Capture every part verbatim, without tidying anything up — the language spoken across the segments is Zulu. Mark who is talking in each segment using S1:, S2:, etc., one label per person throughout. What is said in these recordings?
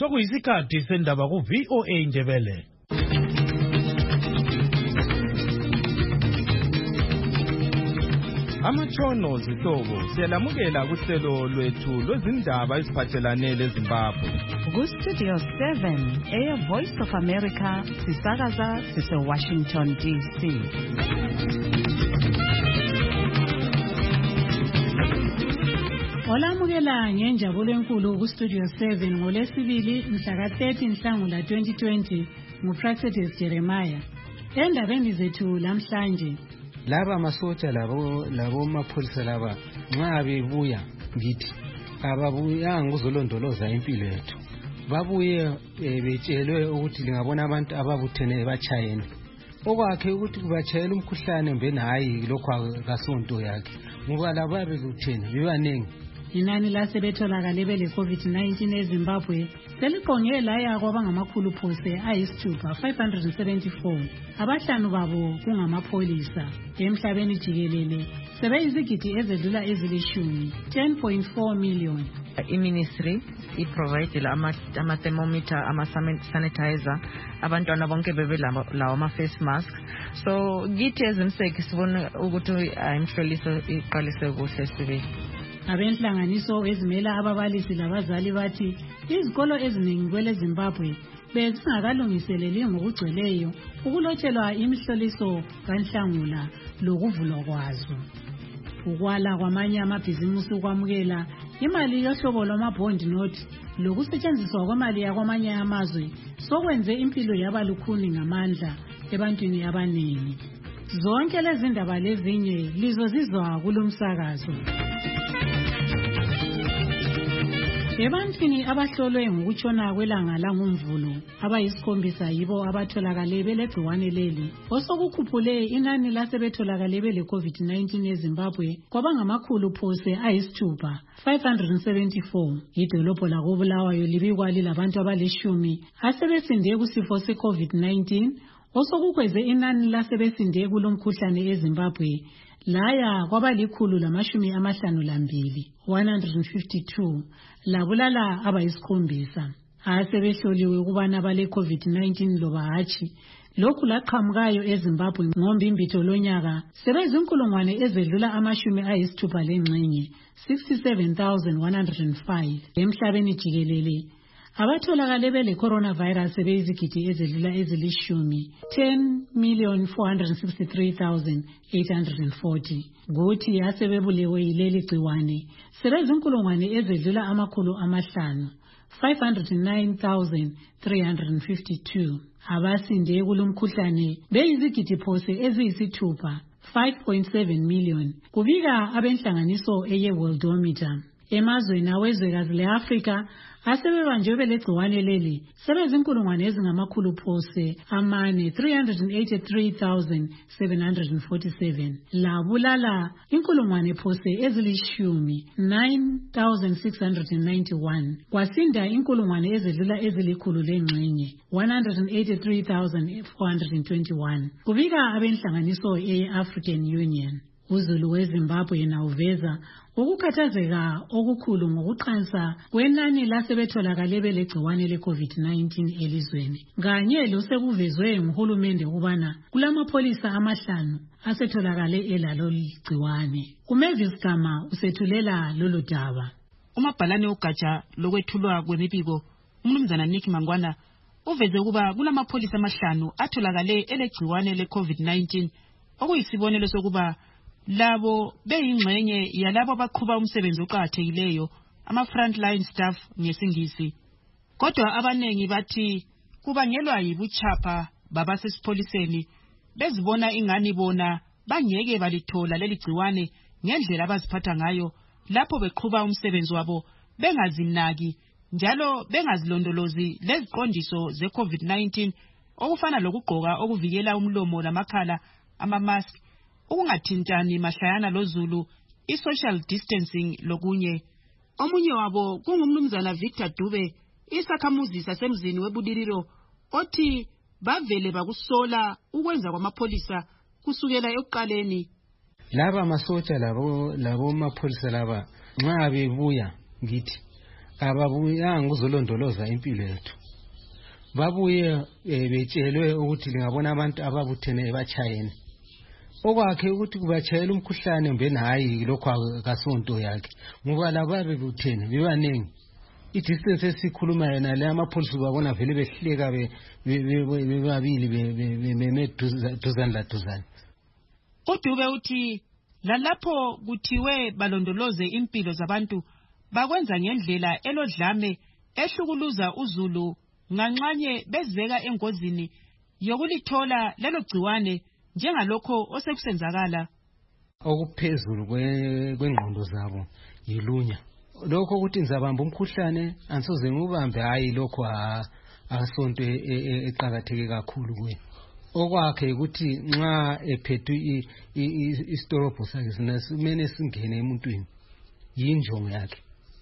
S1: Sokuyisikhathi sendaba ku V O A Ndebele. Amatshono zihlobo siyalamukela kuhlelo lwethu lwezindaba eziphathelane leZimbabwe.
S2: Ku Studio seven, Air Voice of America, sisakaza sise Washington D C.
S3: Olamukela ngenjabulo enkulu ku Studio seven ngolesibili mhla ka thirty Nhlangula twenty twenty nguPractice Jeremiah. Endabeni zethu lamhlanje
S4: laba masotsha labo labo mapholisa laba nxa bebuya ngithi ababuyanga ukuzolondoloza impilo yethu, babuye betshelwe ukuthi lingabona abantu ababuthene bachayeni okwakhe ukuthi kubachayela umkhuhlane mbeni hayi lokho akasonto yakhe ngoba laba beluthene bebanengi.
S3: Inani lasebetholakale bele COVID nineteen eZimbabwe seliqonge laya kwabangamakhulu phose ayisithupha five hundred seventy-four, abahlanu babo kungamapholisa. Emhlabeni jikelele sebeyizigidi ezedlula ezilishumi ten point four million.
S5: I-ministry i-provide ama thermometer, ama sanitizer, abantwana bonke bebe lawo ama face mask. So kithi ezimseki sibona ukuthi imhloliso iqalise kuhle sibili.
S3: Abenhlanganiso ezimela ababalisi labazali bathi izikolo eziningi kwele Zimbabwe bezingakalungiseleli ngokugcweleyo ukulotshelwa imihloliso kaNhlangula lokuvulwa kwazo. Ukwala kwamanye amabhizimusi ukwamukela imali yohlobo lwamabond note lokusetshenziswa kwemali yakwamanye amazwe sokwenze impilo yabalukhuni ngamandla ebantwini abaningi. Zonke lezi ndaba lezinye lizozizwa kulomsakazo. Ebantwini abahlolwe ngokutshona kwelanga langumvulo abayisikhombisa yibo abatholakale belegciwane leli osokukhuphule inani lasebetholakale bele COVID nineteen eZimbabwe kwabangamakhulu phose ayisithupha five hundred seventy-four. Idolobho lakoBulawayo libikwa lilabantu abalishumi asebesinde kusifo se-COVID nineteen osokukweze inani lasebesinde kulomkhuhlane eZimbabwe laya kwabalikhulu lamashumi amahlanu lambili one hundred fifty-two, labulala abayisikhombisa asebehloliwe ukubana bale COVID nineteen loba hatshi. Lokhu laqhamukayo eZimbabwe ngombimbitho lonyaka sebezinkulungwane ezedlula amashumi ayisithupha lengxenye sixty-seven thousand one hundred five. Emhlabeni jikelele abatholakale bele coronavirus sebeyizigidi ezedlula ezilishumi ten million four hundred sixty-three thousand eight hundred forty. Kuthi asebebulewe yileli gciwane sebezinkulungwane ezedlula amakhulu amahlanu five hundred nine thousand three hundred fifty-two. Abasinde kulomkhuhlane beyizigidi phose eziyisithupha five point seven million kubika abenhlanganiso eye Worldometer. Emazweni awezwekazi leAfrika asebebanjwe belegciwane leli sebezinkulungwane ezingamakhulu phose amane three hundred eighty-three thousand seven hundred forty-seven. Labulala inkulungwane phose ezilishumi nine thousand six hundred ninety-one. Kwasinda inkulungwane ezedlula ezilikhulu lengxenye one hundred eighty-three thousand four hundred twenty-one. Kubika abenhlanganiso ye-African Union. Uzulu weZimbabwe na uveza ukukhathazeka okukhulu ngokuqhansa kwenani lasebetholakale belegciwane le-COVID nineteen elizweni. Kanye losekuvezwe nguhulumende ukubana kulamapholisa amahlanu asetholakale elalo ligciwane. Kumavis Gama usethulela lolu daba.
S6: Umabhalane ugatsha lokwethulwa kwemibiko umnumzana Nick Mangwana uveze ukuba kulamapholisa amahlanu atholakale elegciwane le-COVID nineteen okuyisibonelo sokuba labo beyingxenye yalabo abaqhuba umsebenzi oqhakathekileyo ama frontline staff ngesingisi. Kodwa abanengi bathi kubangelwa yibuchapha babasesipholiseni bezibona ingani bona bangeke balithola leli gciwane ngendlela abaziphatha ngayo lapho beqhuba umsebenzi wabo bengazinaki njalo bengazilondolozi leziqondiso ze-COVID nineteen okufana lokugqoka okuvikela umlomo lamakhala ama-mask, ukungathintani mahlayana lozulu, i-social distancing lokunye. Omunye wabo kungumnumzana Victor Dube, isakhamuzi sasemzini webudiliro, othi bavele bakusola ukwenza kwamapholisa kusukela ekuqaleni.
S4: Laba masotsha labo labo mapholisa laba nxa bebuya ngithi ababuyanga ukuzolondoloza impilo yethu. Babuye betshelwe ukuthi lingabona abantu ababuthene bachayene. Okwakhe ukuthi kubatshayela umkhuhlane mbeni hayi lokho akasonto yakhe. Ngoba laba bebuthene bebanengi. I-distance esikhuluma yena le amapholisa babona vele behleka bebabili bememe duzane la duzane.
S6: uDube uthi lalapho kuthiwe balondoloze impilo zabantu bakwenza ngendlela elodlame ehlukuluza uzulu nganxanye bezeka engozini yokulithola lelo gciwane njengalokho osekusenzakala.
S4: Okuphezulu kwengqondo zabo yilunya. Lokho ukuthi ngizabamba umkhuhlane ansoze ngubambe hayi lokho asonto eqhakatheke kakhulu kuye. Okwakhe ukuthi nxa ephethe istorobho sakhe sinemene singene emuntwini yinjongo yakhe.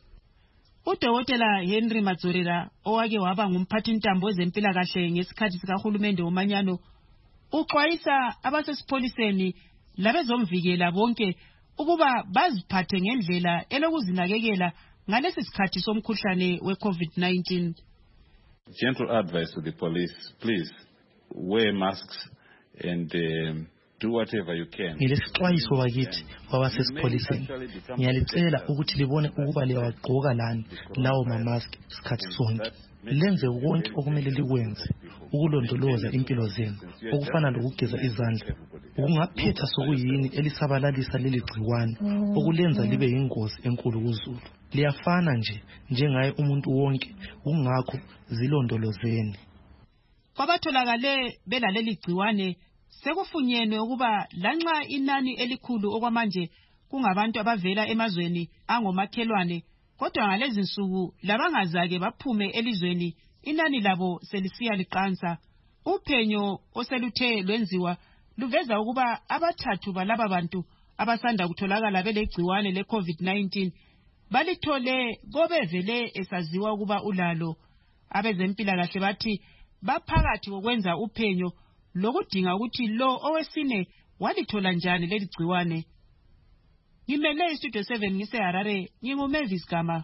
S6: uDokotela Henry Madzorera owake waba ngumphathi intambo wezempilakahle ngesikhathi sikahulumende womanyano uxwayisa abasesipholiseni labezomvikela bonke ukuba baziphathe ngendlela elokuzinakekela ngalesi sikhathi somkhuhlane we-COVID nineteen.
S7: Gentle advice to the police, please wear masks and um, do whatever you can.
S8: Ngilesixwayiso bakithi kwabasesipholiseni. Ngiyalicela ukuthi libone ukuba liyawagqoka lani lawo mamask isikhathi sonke. Lenze konke okumele likwenze ukulondoloza impilo zenu okufana lokugeza izandla. Ukungaphetha sokuyini elisabalalisa leli gciwane okulenza libe yingozi enkulu kuzulu. Liyafana nje njengaye umuntu wonke ungakho zilondolozeni.
S6: Kwabatholakale belaleli gciwane sekufunyenwe ukuba lanxa inani elikhulu okwamanje kungabantu abavela emazweni angomakhelwane kodwa ngalezi nsuku labangazake baphume elizweni inani labo selisiya liqansa. Uphenyo oseluthe lwenziwa luveza ukuba abathathu balaba bantu abasanda kutholakala belegciwane le-COVID nineteen balithole kobevele esaziwa ukuba ulalo. Abezempilakahle bathi baphakathi kokwenza uphenyo lokudinga ukuthi lo owesine walithola njani leli gciwane. Ngimele iStudio seven ngiseHarare, nginguMavis Gama.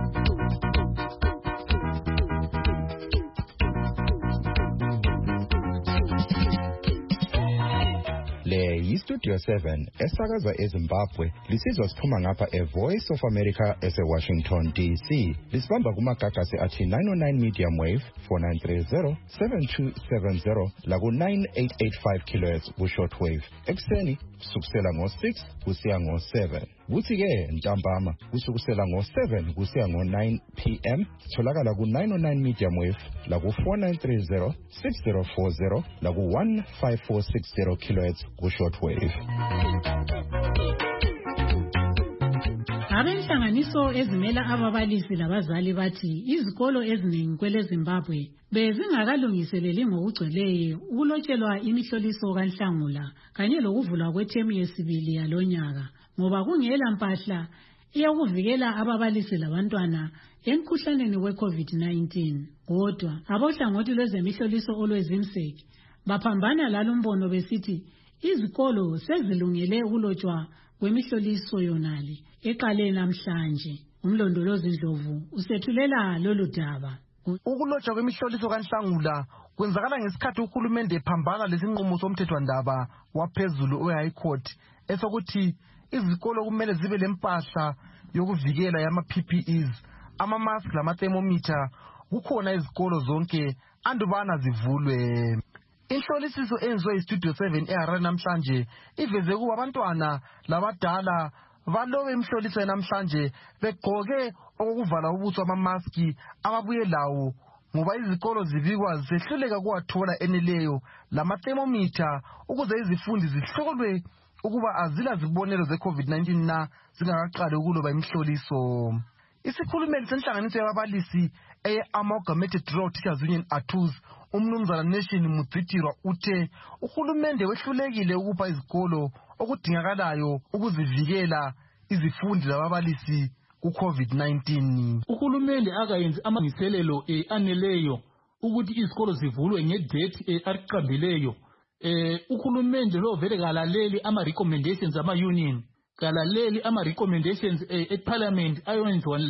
S9: Le yiStudio seven esakaza eZimbabwe lisizwa siphuma ngapha eVoice of America eseWashington D C. Lisibamba kumagagasi athi nine oh nine medium wave four nine three zero seven two seven zero laku nine eight eight five kilohertz ku shortwave. Ekseni kusukela ngo six kusiya ngo seven. Kuthi ke ntambama kusukusela ngo seven kusiya ngo nine p m tholakala ku nine oh nine medium wave laku four nine three zero six zero four zero laku one five four six zero kilohertz ku shortwave.
S3: Abenhlanganiso ezimela ababalisi labazali bathi izikolo eziningi kwele Zimbabwe bezingakalungiseleli ngokugcweleyo ukulotshelwa imihloliso kaNhlangula kanye lokuvulwa kwethemu yesibili yalonyaka ngoba kungela mpahla iyakuvikela ababalisi labantwana emkhuhlaneni we-COVID nineteen. Kodwa abohlangothi lwezemihloliso olwezimseki baphambana lalumbono besithi izikolo sezilungele ukulotshwa kwemihloliso yonali eqale namhlanje. Umlondolozi Ndlovu usethulela lolu daba.
S10: Ukulotshwa kwemihloliso kaNhlangula kwenzakala ngesikhathi uhulumende ephambana lesinqumo somthethwandaba waphezulu we-High Court esokuthi izikolo kumele zibe lempahla yokuvikela yama-P P Es, ama-mask lama-thermometer kukhona izikolo zonke andubana zivulwe. Inhlolisiso enziwe iStudio seven eHarare namhlanje iveze kuba abantwana labadala balobe imhloliso namhlanje begqoke okuvala ubuso ama-maski ababuye lawo ngoba izikolo zibikwa zehluleka kuwathola eneleyo lama-thermometer ukuze izifundi zihlolwe ukuba azila zibonelo ze-COVID nineteen na zingakaqali ukuloba imhloliso. Isikhulumeli senhlanganiso yababalisi eye-Amalgamated Rural Teachers Union A T U S umnumzana Nation Mudzitirwa uthe uhulumende wehlulekile ukupha izikolo okudingakalayo ukuzivikela izifundi lababalisi ku-COVID nineteen.
S11: Uhulumende akayenzi amalungiselelo aneleyo ukuthi izikolo zivulwe ngedate aqambileyo. Eh uhulumende lo vele kalaleli ama recommendations ama union, kalaleli ama recommendations e parliament ayonziwa le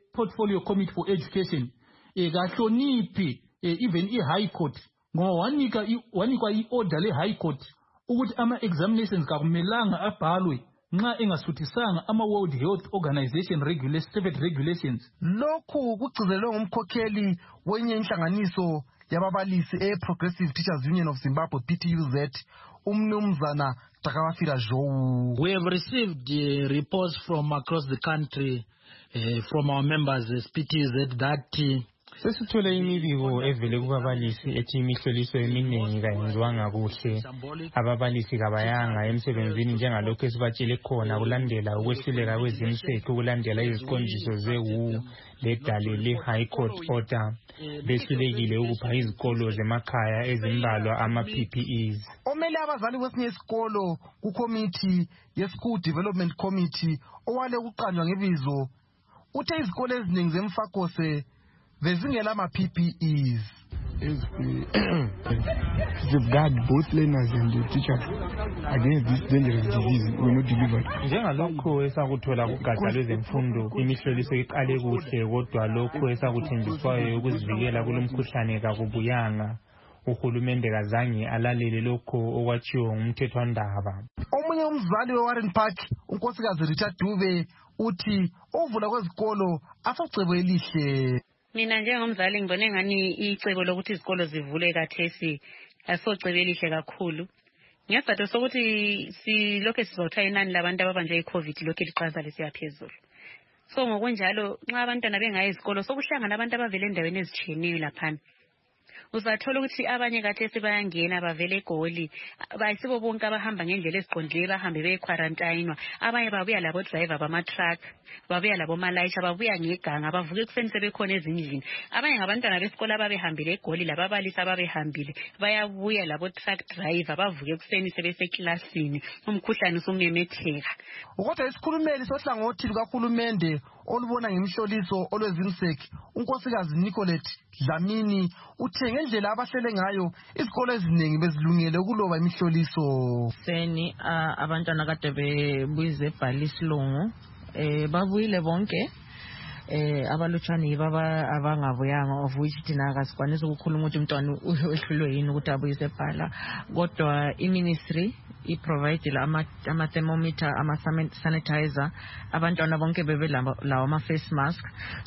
S11: portfolio committee for education eh kahloniphi even i-high court ngoba wanika wanikwa i-order le-high court ukuthi ama-examinations kakumelanga abhalwe nxa engasuthisanga ama-World Health Organization regulations regulations.
S10: Lokhu kugcizelwe ngumkhokheli wenye inhlanganiso yababalisi e-Progressive Teachers Union of Zimbabwe P T U Z umnumzana Takawafira Joe.
S12: We have received uh, reports from across the country uh, from our members as P T U Z that uh,
S1: sesithole imibiko evele kubabalisi ethi imihloliso eminingi kayenziwanga kuhle ababalisi kabayanga emsebenzini njengalokho esibatshele khona kulandela ukwehluleka kwezimseko kulandela iziqondiso ze-W H O ledale le-High Court order behlulekile ukupha izikolo zemakhaya ezimbalwa ama-P P Es.
S10: Omele abazali kwesinye isikolo kukomiti ye-School Development Committee owale ukuqanjwa ngebizo uthe izikolo eziningi zemfakose bezingela ama-P P Es.
S13: Safeguard both learners and the teachers against this dangerous disease were not delivered.
S1: Njengalokho esakuthola kugatsha lwezemfundo imihloliso iqale kuhle kodwa lokho esakuthenjiswayo ukuzivikela kulomkhuhlane kakubuyanga. Uhulumende kazange alalele lokho okwatshiwo ngumthethwandaba.
S10: Omunye umzali we-Warren Park unkosikazi Rita Dube uthi uvula kwezikolo asocebo elihle.
S14: Mina njengomzali ngibone ngani icebo lokuthi izikolo zivule kathesi asocebo elihle kakhulu. Ngesizathu sokuthi silokho sizotha inani labantu ababanjwe i-COVID lokho liqhaza lesiyaphezulu. So ngokunjalo nxa abantwana bengayi izikolo sokuhlangana abantu abavele endaweni ezitshiyeneyo laphana. Uzathola ukuthi abanye kathesi bayangena bavele eGoli bayisibo bonke abahamba ngendlela eziqondile bahambe bequarantine abanye babuya labo driver bama truck babuya labo malayisha babuya ngeganga bavuke kuseni sebekhona ezindlini abanye ngabantwana besikole ababehambile eGoli lababalisi ababehambile bayabuya labo truck driver bavuke kuseni sebeseklasini umkhuhlane usumemetheka.
S10: Kodwa isikhulumeli sohlangothi lukahulumende olubona ngemhloliso olwezimseki unkosikazi Nicolette Dlamini uthe ngendlela abahlele ngayo izikolo eziningi bezilungele ukuloba imihloliso.
S5: Seni abantwana kade bebuyize ebhalisilungu eh babuyile bonke eh abalutshwane baba abangabuyanga of which thina akasikwanisa ukukhuluma ukuthi umntwana uhlulwe yini ukuthi abuyise ebhala kodwa iministry i-provide ama ama thermometer ama sanitizer abantwana bonke bebe lawo ama face mask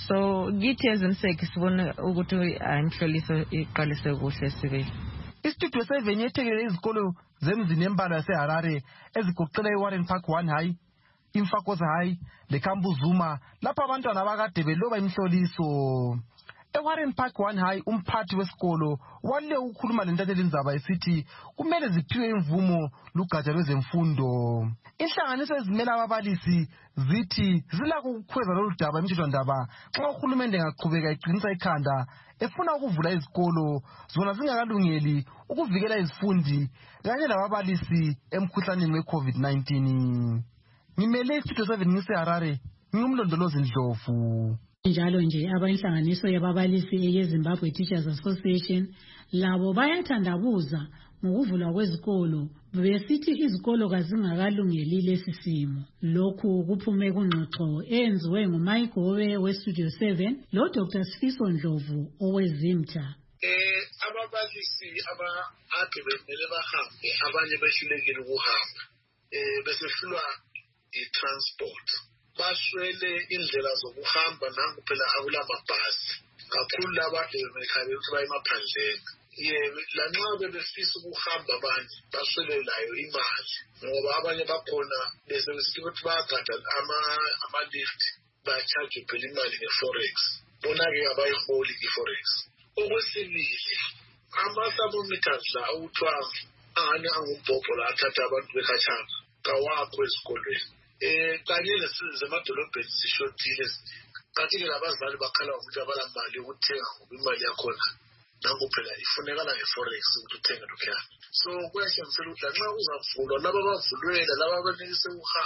S5: so githi ezimseki sibone ukuthi imhloliso iqalise kuhle sibe.
S10: Istudio seven yethekele izikolo zemzini embala yaseHarare ezigoqela iWarren Park one High Imfakoza High leKambuzuma lapha abantwana abakade beloba imhloliso. eWarren Park one High umphathi wesikolo wale ukukhuluma lentatheli indzaba esithi kumele ziphiwe imvumo lugatsha lwezemfundo. Inhlanganiso ezimela ababalisi zithi zilakho ukukhweza lolu daba emthethwandaba xa uhulumende ngaqhubeka iqinisa ikhanda efuna ukuvula izikolo zona zingakalungeli ukuvikela izifundi kanye lababalisi emkhuhlaneni we-COVID nineteen. Ngimele istudio seven ngiseHarare ngingumlondolozi Ndlovu.
S3: Njalo nje abainhlanganiso yababalisi yeZimbabwe Teachers Association labo bayathandabuza ngokuvulwa kwezikolo besithi izikolo kazingakalungeli lesi simo. Lokhu kuphume kungxoxo eyenziwe nguMayigobe weStudio seven lo Doctor Sifiso Ndlovu owezimtha.
S15: Eh ababalisi aba ade bemele bahambe abanye behlulekile ukuhamba eh besehlulwa i-transport baswele indlela zokuhamba nangu phela akulamabhasi kakhulu laba emekhaya ukuthi bayemaphandleni yebo lanxa bebefisa ukuhamba abanye baswelelayo imali ngoba abanye bakhona bese besithi ukuthi bayagada ama ama lift ba-charge phela imali nge-forex bona-ke abayiholi i-forex. Okwesibili ama-thermometers la okuthiwa angani angumbhobho la athatha abantu bekhatshana kawakho esikolweni eh kanye lesizwe emadolobheni sishodile kathi-ke labazali bakhala ukuthi abalamali yokuthenga ngoba imali yakhona nangu phela ifunekala nge-forex ukuthi uthenge lokhuyana. So kuyahlanganisela ukuthi lanxa uzavulwa laba abavulwela laba abanelise ukuhamba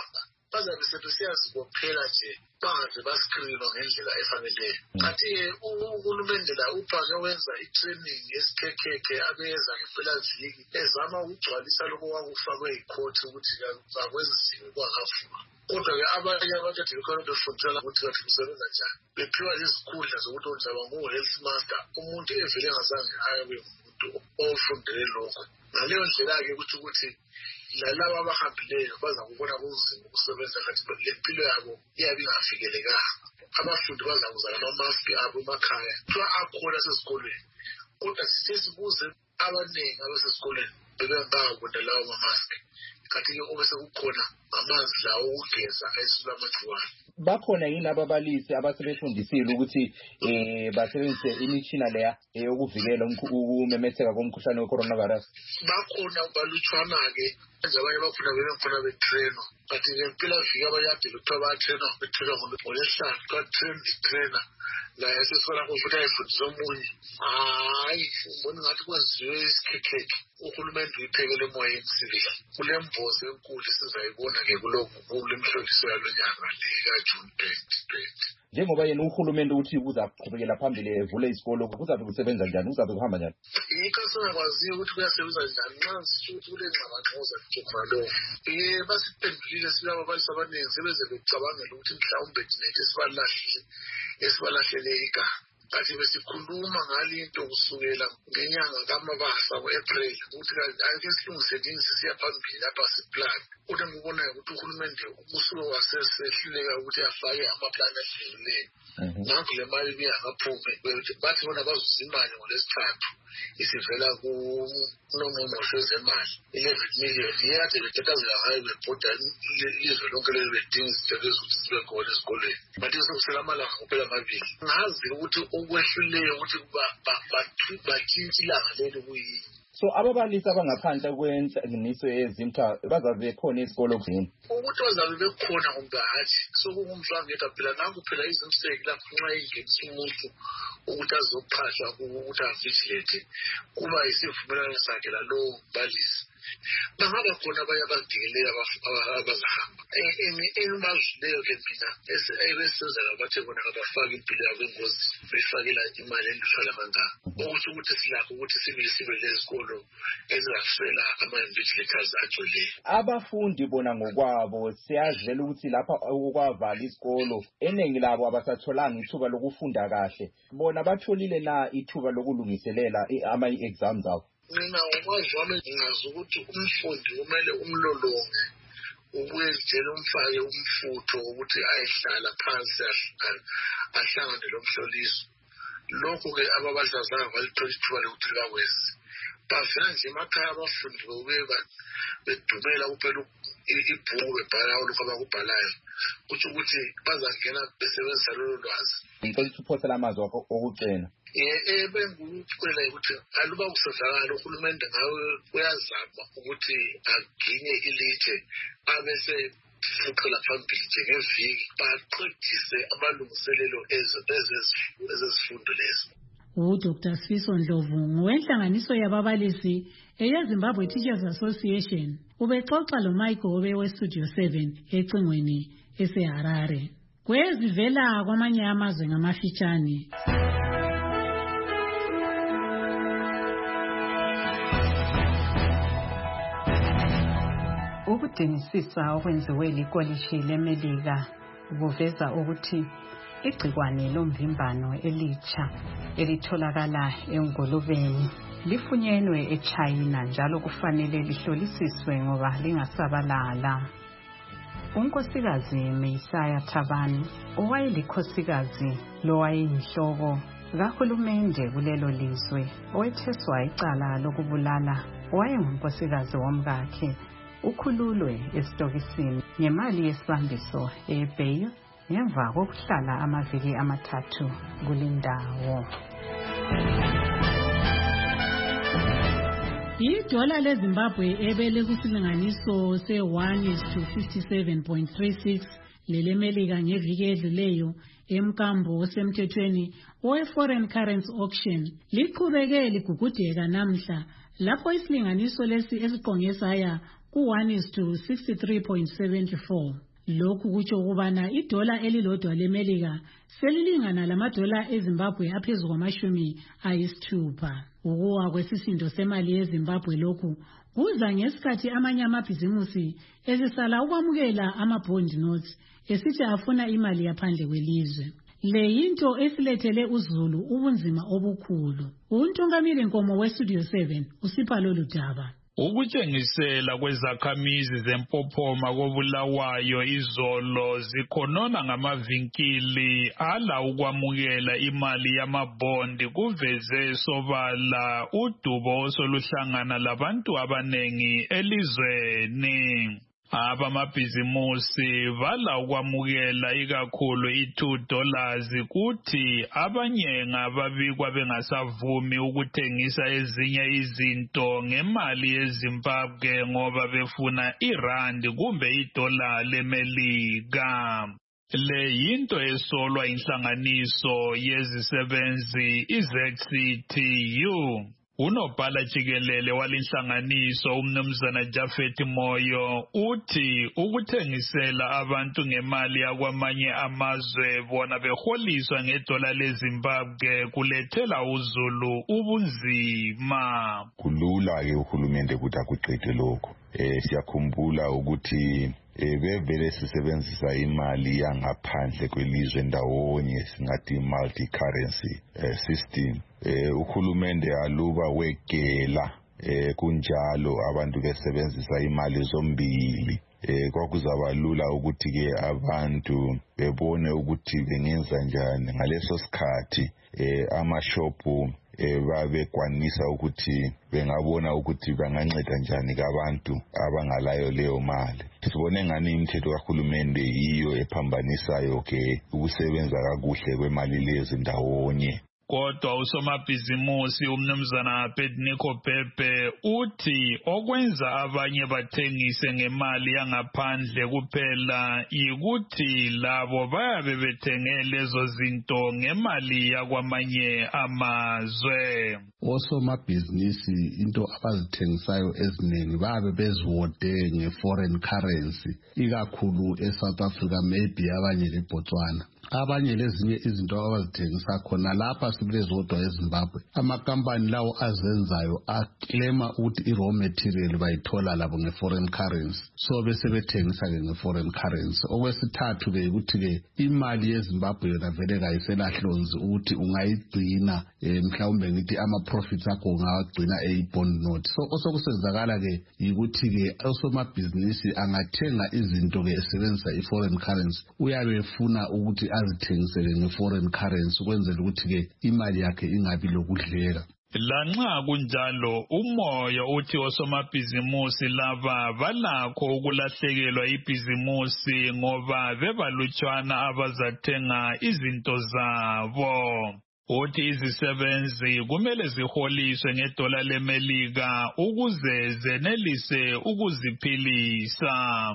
S15: bazabe sebesiyazibophela nje bangaze baskrinwa ngendlela efaneleyo. Kanti-ke uhulumende la ubhake wenza i-training yesikhekhe abeza ngempelaviki ezama ukugcwalisa lokho kwakufakwe yikhoti ukuthi akwenziwe kwakavuka. Kodwa-ke abanye abantu ade bekhona befundela ukuthi kathi kusebenza njani, bephiwa izikhundla zokuthi njaba ngu-health master, umuntu evele engazange abe umuntu ofundele lokho. Ngaleyo ndlela-ke ukuthi ukuthi lalaba abahambileyo baza kubona kunzima ukusebenza kathi le mpilo yabo iyabe ingafikelekanga. Abafundi baza kuzala amamaski abo emakhaya kuthiwa akhona sesikolweni, kodwa sesibuze abaningi abasesikolweni bebengakubona lawo mamaski. Kanti-ke obese kukhona amanzi lawo okugeza ayisula amagciwane.
S9: Bakhona yini ababalisi abasebefundisile ukuthi eh basebenzise imitshina leya yokuvikela ukumemetheka komkhuhlane we-coronavirus?
S15: Bakhona balutshwana-ke nje abanye bakhona bebekhona betrainwa. Kanti ngempela-viki abanye ade bethiwa bayatrainwa betrainwa ngolwesihlanu ka-train trainer la esesibona ukuthi ayifundisa omunye. Hayi, ngibona ngathi kwenziwe isikhekhe. Uhulumende uyiphekele emoyeni sibili. Kule mbozi enkulu sizayibona-ke kulokhu kule mhloliso yalo nyanga lika-June twenty twenty.
S9: Njengoba yena uhulumende uthi uzaqhubekela phambili evule isikolo, kuzabe kusebenza njani, kuzabe kuhamba njani?
S15: Yikho singakwaziyo ukuthi kuyasebenza njani nxa sisuthi kule ngxabangxoza nje khona. Eh basiphendulile silaba abalisi abaningi sebeze becabangela ukuthi mhlawumbe thina esibalahlile esibalahlele igama. Kanti besikhuluma ngalinto kusukela ngenyanga kaMabasa ngo-April ukuthi ake silungisele siya phambili lapha siplan. Kodwa ngibona ukuthi uhulumende usuke wasesehluleka ukuthi afake amaplani ahlelileyo. Ngakho le mali biyakaphumi bathi bona bazuzimali ngolesithathu isivela kuNongqongqoshe wezemali eleven million yade betatazela ngayo bebhoda ilizwe lonke lelo bedinga izithelo ezokuthi zibe khona esikolweni. Kanti sekusela amalanga kuphela amabili. Ngazi ukuthi okwehluleyo ukuthi batshintshe ilanga lelo kuyini.
S9: So ababalisi abangaphandle kwenhlanganiso yezimtha bazabe bekhona esikolo kuzini?
S15: Ukuthi bazabe bekhona kumbe hatshi sokungumhlangeka phela nanku phela izimseki lapho nxa ingenisa umuntu ukuthi azophahla ukuthi avigilate kuba isivumelwano sakhe lalowo mbalisi. Bangaba khona abanye abadingeleyo abazahamba emazwileyo ke mina ebesenzela bathe bona abafaka impilo yabo engozini befakela imali enduhlala kangaka ukuthi ukuthi silakho ukuthi sibili sibe lezikolo ezingafela ama-invigilators ajoleyo.
S9: Abafundi bona ngokwabo siyazela ukuthi lapha okwavala isikolo eningi labo abasatholanga ithuba lokufunda kahle, bona batholile na ithuba lokulungiselela ama-exams abo?
S15: Mina ngokwazi wami ngingazi ukuthi umfundi kumele umlolonge ubuye njalo umfake umfutho ukuthi ayehlala phansi ahlangane lo mhloliso. Lokho-ke ababadlazana balithola ithuba lokuthi likakwenzi. Bavela nje emakhaya abafundi bebuye bedumela kuphela ibhuku bebhala lokho abakubhalayo kuthi ukuthi bazangena besebenzisa lolo lwazi.
S9: Ngicela ukuthi uphothele amazwi okugcina.
S15: Eh bengukucela ukuthi aluba kusezakala uhulumende ngawe uyazama ukuthi aginye ilitshe abese fuqela phambili njengeviki baqedise amalungiselelo ezezifundo lezo.
S3: uDoctor Sifiso Ndlovu ngowenhlanganiso yababalisi eyeZimbabwe Teachers Association ubexoxa loMichael weStudio seven ecingweni eseHarare. Kwezivela kwamanye amazwe ngamafitshane. Ukudingisisa okwenziwe likolishi leMelika kuveza ukuthi igcikwane lomvimbano elitsha elitholakala engolobeni lifunyenwe eChina njalo kufanele lihlolisiswe ngoba lingasabalala. Unkosikazi Meisaya Thabani owayelikhosikazi lowayeyinhloko kahulumende kulelo lizwe owetheswa icala lokubulala owayengunkosikazi womkakhe ukhululwe esitokisini ngemali yesibambiso eBail ngemva kokuhlala amaviki amathathu kulindawo. Idola leZimbabwe ebele kusilinganiso se one is to fifty-seven point three six lelemelika ngeviki edluleyo emkambo osemthethweni owe-foreign currency auction liqhubeke ligugudeka namhla lapho isilinganiso lesi esiqonge saya ku one is to sixty-three point seven four. Lokhu kutsho ukubana idola elilodwa leMelika selilingana lamadola eZimbabwe aphezulu kwamashumi ayisithupha. Ukuwa kwesisindo semali yeZimbabwe lokhu kuza ngesikhathi amanye amabhizimusi esisala ukwamukela ama-bond notes esithi afuna imali yaphandle kwelizwe. Le yinto esilethele uZulu ubunzima obukhulu. Untungamili Nkomo weStudio seven usipha lolu daba.
S11: Ukutshengisela kwezakhamizi zempophoma kobulawayo izolo zikhonona ngamavinkili ala ukwamukela imali yamabondi kuveze sobala udubo osoluhlangana labantu abanengi elizweni. Abamabhizimusi vala ukwamukela ikakhulu i-two dollars kuthi abanye ngababikwa bengasavumi ukuthengisa ezinye izinto ngemali yeZimbabwe ngoba befuna irandi kumbe idola leMelika. Le yinto esolwa inhlanganiso yezisebenzi i-Z C T U. Unobhala jikelele walinhlanganiso umnumzana Jafet Moyo uthi ukuthengisela abantu ngemali yakwamanye amazwe bona beholiswa ngedola leZimbabwe kulethela uZulu ubunzima.
S16: Kulula ke uhulumende ukuthi akuqede lokho. Eh siyakhumbula ukuthi Eh bevele sisebenzisa imali yangaphandle kwelizwe ndawonye singathi multi currency eh, system. Eh uhulumende aluba wegela eh kunjalo abantu besebenzisa imali zombili. Eh kwakuzaba lula ukuthi ke abantu bebone ukuthi bengenza njani ngaleso sikhathi eh amashopu eh babekwanisa ukuthi bengabona ukuthi banganceda njani kabantu abangalayo leyo mali. Sibone ngani imithetho kahulumende yiyo ephambanisayo ke ukusebenza kakuhle kwemali lezi ndawonye.
S11: Kodwa usomabhizimusi umnumzana Pednico Pepe uthi okwenza abanye bathengise ngemali yangaphandle kuphela yikuthi labo bayabe bethenge lezo zinto ngemali yakwamanye amazwe.
S17: Osomabhizinisi into abazithengisayo eziningi babe beziwode nge-foreign currency ikakhulu eSouth Africa maybe abanye leBotswana. Abanye lezinye izinto abazithengisa khona lapha sibulezodwa eZimbabwe amakampani lawo azenzayo aclaima ukuthi i-raw material bayithola labo nge-foreign currency so bese bethengisa ke nge-foreign currency. Okwesithathu ke ukuthi ke imali yeZimbabwe yona vele kayiselahlonzi ukuthi ungayigcina mhlawumbe ngithi ama-profits akho ungawagcina eyi-bond note. So osokusenzakala ke yikuthi ke osomabhizinisi angathenga izinto ke esebenzisa i-foreign currency uyabe efuna ukuthi azithengisele nge-foreign currency ukwenzela ukuthi ke imali yakhe ingabi lokudleka.
S11: Lanxa kunjalo umoyo uthi osomabhizimusi laba balakho ukulahlekelwa ibhizimusi ngoba bebalutshwana abazathenga izinto zabo. Uthi izisebenzi kumele ziholiswe ngedola leMelika ukuze zenelise ukuziphilisa.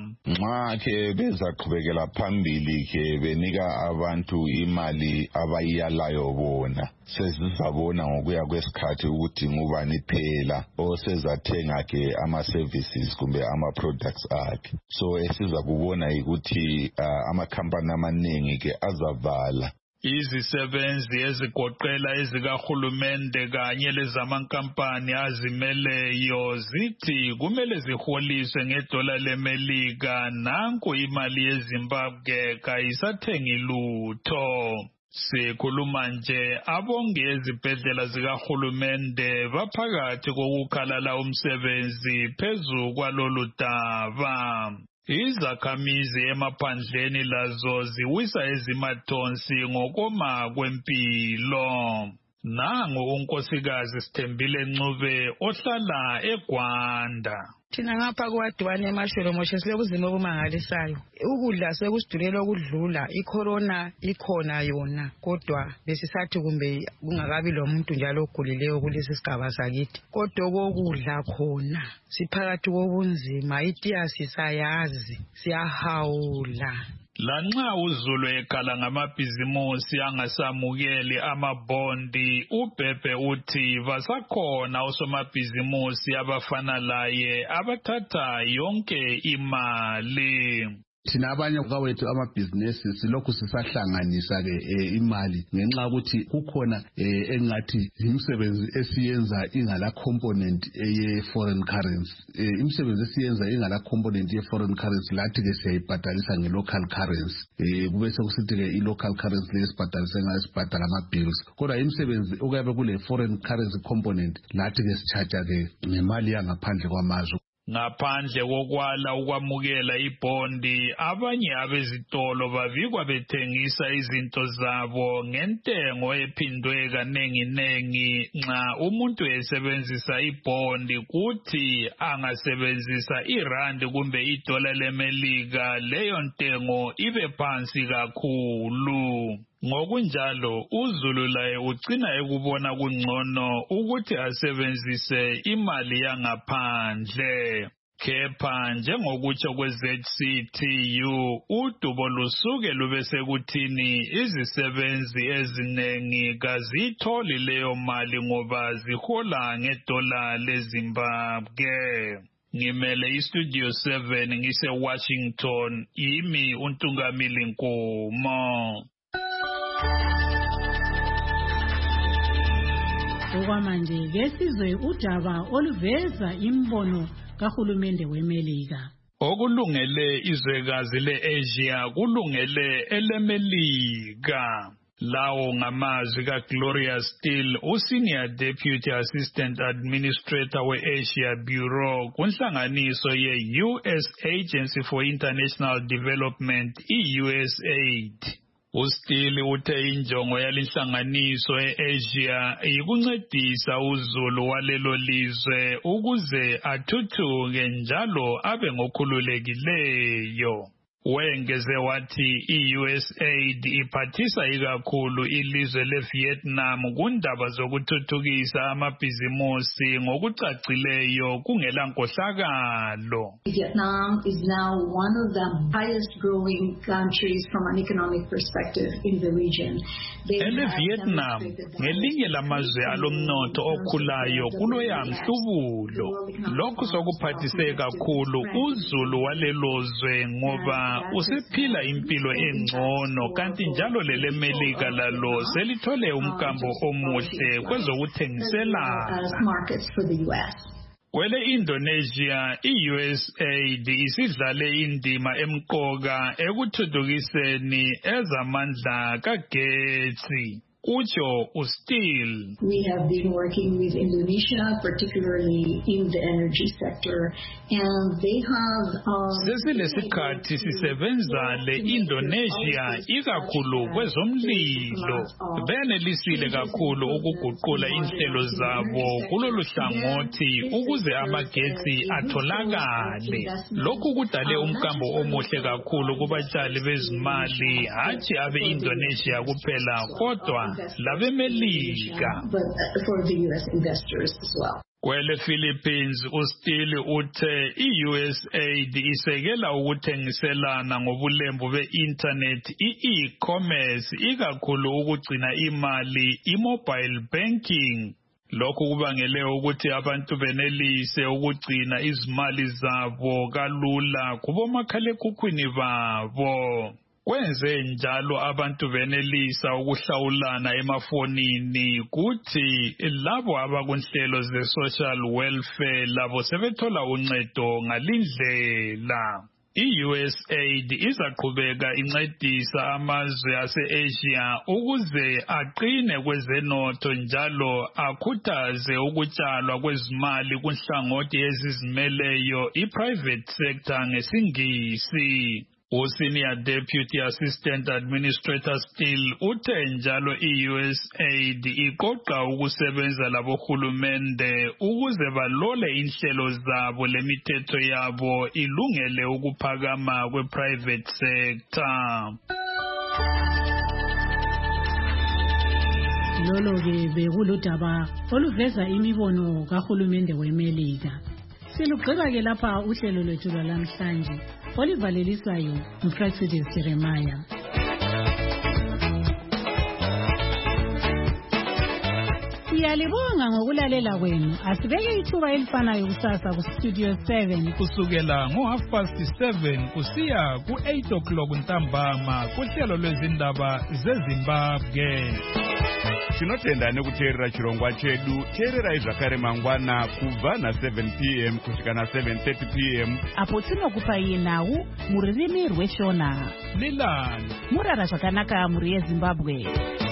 S16: Nxa ke bezaqhubekela phambili ke benika abantu imali abayiyalayo bona sezizabona ngokuya kwesikhathi ukuthi ngubani phela osezathenga ke ama-services kumbe ama-products akhe. So esizakubona ukuthi uh, amakhampani amaningi ke azavala.
S11: Izisebenzi ezigoqela ezikahulumende kanye lezamankampani azimeleyo zithi kumele ziholiswe ngedola leMelika nanku imali yeZimbabwe kayisathengi lutho. Sikhuluma nje abonge ezibhedlela zikahulumende baphakathi kokukhalala umsebenzi phezu kwalolu daba. Izakhamizi emaphandleni lazo ziwisa ezimathonsi ngokoma kwempilo. Nangu unkosikazi Sithembile Ncube ohlala eGwanda.
S18: Thina ngapha kwadwane eMashoromoshe silobuzima obumangalisayo. Ukudla sekusidulela ukudlula, icorona ikhona yona kodwa besisathi kumbe kungakabi lo muntu njalo ogulileyo kulesi sigaba sakithi. Kodwa kokudla khona siphakathi kobunzima, itiyasi sayazi, siyahawula.
S11: Lanxa uZulu ekhala ngamabhizimusi angasamukeli amabondi, uBhebhe uthi basakhona osomabhizimusi abafana laye abathatha yonke imali.
S17: thina abanye kwawethu amabhizinesi silokhu sisahlanganisa ke imali ngenxa ukuthi kukhona engathi imisebenzi esiyenza ingala component eye foreign currency imisebenzi esiyenza ingala component ye foreign currency lathi ke siyayibhadalisa nge local currency kube sekusithi ke i local currency lesibhadalisa ngayo sibhadala ama bills kodwa imisebenzi okuyabe kule foreign currency component lathi ke sicharge ke ngemali yangaphandle kwamazwe.
S19: Ngaphandle kokwala ukwamukela ibondi abanye abezitolo bavikwa bethengisa izinto zabo ngentengo ephindwe kanengi nengi nxa umuntu esebenzisa ibondi kuthi angasebenzisa irandi kumbe idola lemelika leyo ntengo ibe phansi kakhulu. Ngokunjalo uZulu laye ugcina ekubona kungcono ukuthi asebenzise imali yangaphandle. Kepha njengokutsho kwe-Z C T U udubo lusuke lube sekuthini izisebenzi ezinengi kazitholi leyo mali ngoba zihola ngedola leZimbabwe. Ngimele iStudio seven ngise Washington, yimi uNtungamili Nkomo.
S3: Okwamanje ke sizwe udaba oluveza imbono kahulumende weMelika.
S19: Okulungele izwekazi le-Asia kulungele eleMelika. Lawo ngamazwi kaGloria Steele, uSenior Deputy Assistant Administrator we-Asia Bureau kunhlanganiso ye-U S Agency for International Development, i-U S AID. uSteele uthe injongo yalinhlanganiso e-Asia ikuncedisa uZulu walelo lizwe ukuze athuthuke njalo abe ngokhululekileyo. Wengeze wathi i-U S AID iphathisa ikakhulu ilizwe leVietnam kundaba zokuthuthukisa amabhizimusi ngokucacileyo kungela nkohlakalo.
S20: Vietnam is now one of the highest growing countries from an economic perspective in the region.
S19: Ele Vietnam ngelinye lamazwe alomnotho okhulayo kuloya mhlubulo. Lokhu sokuphathise kakhulu uZulu walelozwe ngoba usephila impilo engcono kanti njalo leleMelika lalo selithole umkambo omuhle kwezokuthengiselana. Kwele Indonesia, i-U S AID isidlale indima emqoka ekuthuthukiseni ezamandla kagetsi. Ucho uSteele.
S20: We have been working with Indonesia, particularly in the energy sector, and they have.
S19: Sesilesikhathi sisebenza le-Indonesia ikakhulu kwezomlilo. Benelisile kakhulu ukuguqula inhlelo zabo kulolu hlangothi ukuze amagetsi atholakale. Lokhu kudale umkambo omuhle kakhulu kubatshali bezimali hatshi abe-Indonesia kuphela kodwa labeMelika.
S20: For the U S investors as well.
S19: Kwele Philippines uSteele uthe i-U S AID isekela ukuthengiselana ngobulembu be-internet i-e-commerce ikakhulu ukugcina imali i-mobile banking. Lokhu kubangele ukuthi abantu benelise ukugcina izimali zabo kalula kubomakhalekhukhwini babo. Kwenze njalo abantu benelisa ukuhlawulana emafonini kuthi labo abakunhlelo ze-social welfare labo sebethola uncedo ngalindlela. I-U S AID izaqhubeka incedisa amazwe ase-Asia ukuze aqine kwezenotho njalo akhuthaze ukutshalwa kwezimali kunhlangothi ezizimeleyo i-private sector ngesingisi. U-Senior Deputy Assistant Administrator Steele uthe njalo i-U S AID iqoqa ukusebenza labohulumende ukuze balole inhlelo zabo lemithetho yabo ilungele ukuphakama kwe-private sector.
S3: Lolo-ke bekuludaba oluveza imibono kahulumende weMelika. Silugqiba-ke lapha uhlelo lwethu lwalamhlanje olivaleliswayo uPresidio Jeremiah. Siyalibonga ngokulalela kwenu. Asibeke ithuba elifanayo kusasa ku Studio seven.
S19: Kusukela ngo half past seven kusiya ku eight o'clock ntambama kuhlelo lwezindaba zeZimbabwe.
S21: Tinotenda nekuteerera chirongwa chedu. Teererai zvakare mangwana kubva na seven p m kusvika na seven thirty p m
S2: apo tinokupai nhau mururimi rweshona.
S19: Lilani
S2: Murara zvakanaka muri yeZimbabwe.